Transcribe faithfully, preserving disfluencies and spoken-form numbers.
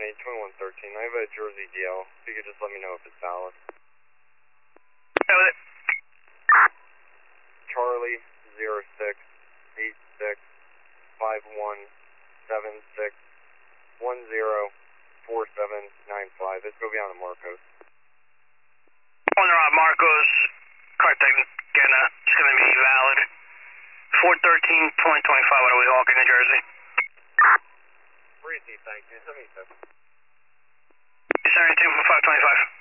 County, twenty-one thirteen. I have a Jersey D L. If you could just let me know if it's valid. That was it. Charlie zero six eight six five one seven six one zero four seven nine five. It's going to be on the Marcos. On the Rob Marcos, contact Gena. It's going to be valid. four thirteen point two five out of Weehawken, New Jersey. Breezy, thank you. seventy-seven. seventy-two, five twenty-five.